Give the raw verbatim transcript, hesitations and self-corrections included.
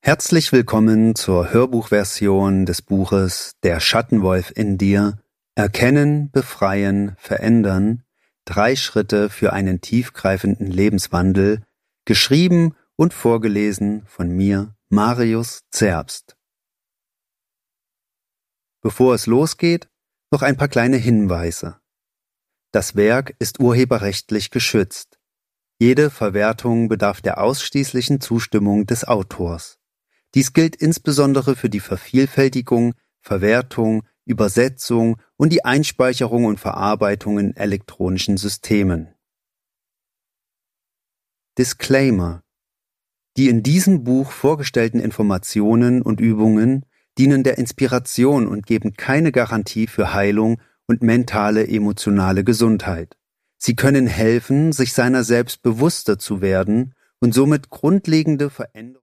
Herzlich willkommen zur Hörbuchversion des Buches Der Schattenwolf in dir. Erkennen, befreien, verändern. Drei Schritte für einen tiefgreifenden Lebenswandel. Geschrieben und vorgelesen von mir, Marius Zerbst. Bevor es losgeht, noch ein paar kleine Hinweise. Das Werk ist urheberrechtlich geschützt. Jede Verwertung bedarf der ausschließlichen Zustimmung des Autors. Dies gilt insbesondere für die Vervielfältigung, Verwertung, Übersetzung und die Einspeicherung und Verarbeitung in elektronischen Systemen. Disclaimer: Die in diesem Buch vorgestellten Informationen und Übungen dienen der Inspiration und geben keine Garantie für Heilung und mentale, emotionale Gesundheit. Sie können helfen, sich seiner selbst bewusster zu werden und somit grundlegende Veränderungen